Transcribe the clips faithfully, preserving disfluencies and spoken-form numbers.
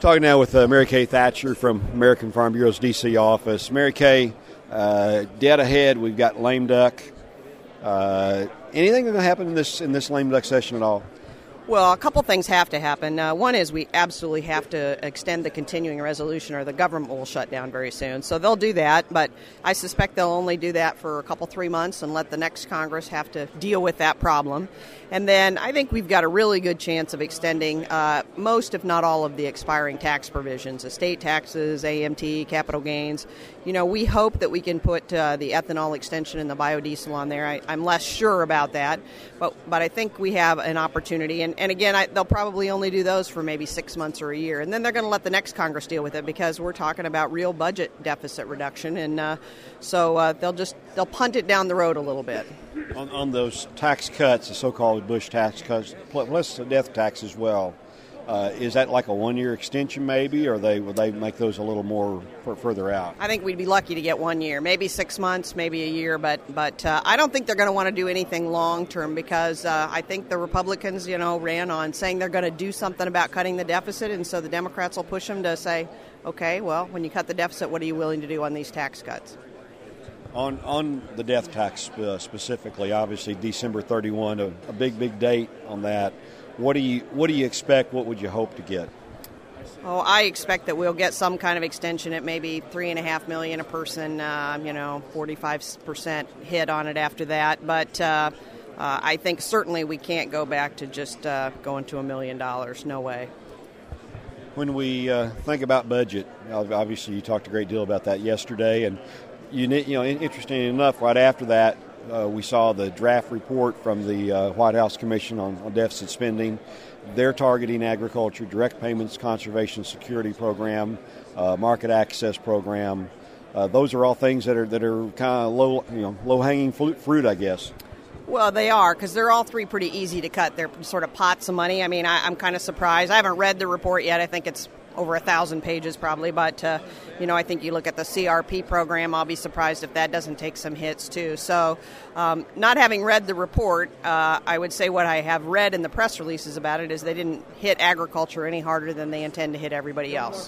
Talking now with uh, Mary Kay Thatcher from American Farm Bureau's D C office. Mary Kay, uh, dead ahead. We've got lame duck. Uh, anything going to happen in this in this lame duck session at all? Well, a couple things have to happen. Uh, one is we absolutely have to extend the continuing resolution or the government will shut down very soon. So they'll do that, but I suspect they'll only do that for a couple, three months and let the next Congress have to deal with that problem. And then I think we've got a really good chance of extending uh, most, if not all, of the expiring tax provisions, estate taxes, A M T, capital gains. You know, we hope that we can put uh, the ethanol extension and the biodiesel on there. I, I'm less sure about that, but but I think we have an opportunity. And, and again, I, they'll probably only do those for maybe six months or a year. And then they're going to let the next Congress deal with it because we're talking about real budget deficit reduction. And uh, so uh, they'll just they'll punt it down the road a little bit. On, on those tax cuts, the so-called Bush tax cuts, plus the death tax as well, uh, is that like a one-year extension maybe, or they would they make those a little more f- further out? I think we'd be lucky to get one year, maybe six months, maybe a year, but but uh, I don't think they're going to want to do anything long-term because uh, I think the Republicans, you know, ran on saying they're going to do something about cutting the deficit, and so the Democrats will push them to say, okay, well, when you cut the deficit, what are you willing to do on these tax cuts? On on the death tax uh, specifically, obviously December thirty-first, a, a big, big date on that. What do you what do you expect? What would you hope to get? Oh, I expect that we'll get some kind of extension at maybe three and a half million a person. Uh, you know, forty-five percent hit on it after that. But uh, uh, I think certainly we can't go back to just uh, going to a million dollars. No way. When we uh, think about budget, obviously you talked a great deal about that yesterday, and you you know, interesting enough, right after that. Uh, we saw the draft report from the uh, White House Commission on, on Deficit Spending. They're targeting agriculture, direct payments, conservation security program, uh, market access program. Uh, those are all things that are that are kind of low, you know, low hanging fruit, I guess. Well, they are, because they're all three pretty easy to cut. They're sort of pots of money. I mean, I, I'm kind of surprised. I haven't read the report yet. I think it's over a thousand pages probably, but uh, you know, I think you look at the C R P program, I'll be surprised if that doesn't take some hits too. So um, not having read the report, uh, I would say what I have read in the press releases about it is they didn't hit agriculture any harder than they intend to hit everybody else.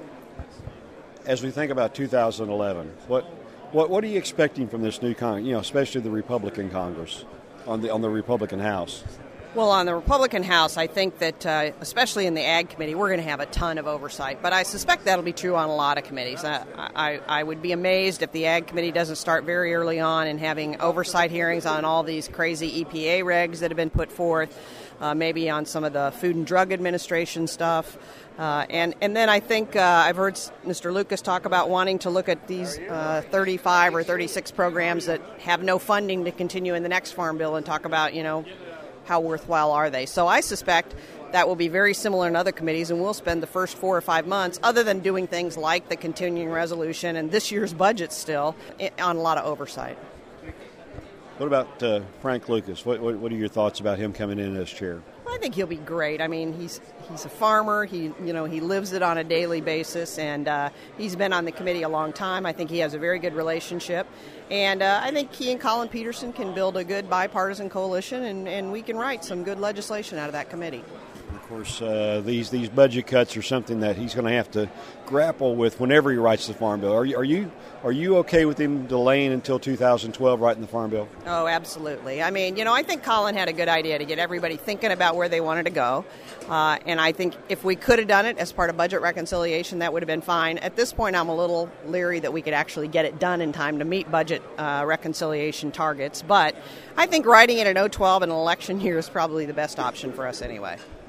As we think about two thousand eleven, what what what are you expecting from this new Congress, you know, especially the Republican Congress on the on the Republican House? Well, on the Republican House, I think that, uh, especially in the Ag Committee, we're going to have a ton of oversight. But I suspect that'll be true on a lot of committees. I, I, I would be amazed if the Ag Committee doesn't start very early on in having oversight hearings on all these crazy E P A regs that have been put forth, uh, maybe on some of the Food and Drug Administration stuff. Uh, and, and then I think uh, I've heard Mister Lucas talk about wanting to look at these uh, thirty-five or thirty-six programs that have no funding to continue in the next Farm Bill and talk about, you know, how worthwhile are they? So I suspect that will be very similar in other committees, and we'll spend the first four or five months, other than doing things like the continuing resolution and this year's budget still, on a lot of oversight. What about uh, Frank Lucas? What, what what are your thoughts about him coming in as chair? I think he'll be great. I mean, he's he's a farmer. He you know he lives it on a daily basis, and uh, he's been on the committee a long time. I think he has a very good relationship, and uh, I think he and Collin Peterson can build a good bipartisan coalition, and, and we can write some good legislation out of that committee. Of course, uh, these these budget cuts are something that he's going to have to grapple with whenever he writes the Farm Bill. Are you are you are you okay with him delaying until two thousand twelve writing the Farm Bill? Oh, absolutely. I mean, you know, I think Collin had a good idea to get everybody thinking about where they wanted to go, uh, and I think if we could have done it as part of budget reconciliation, that would have been fine. At this point, I'm a little leery that we could actually get it done in time to meet budget uh, reconciliation targets, but I think writing it in oh twelve in an election year is probably the best option for us anyway.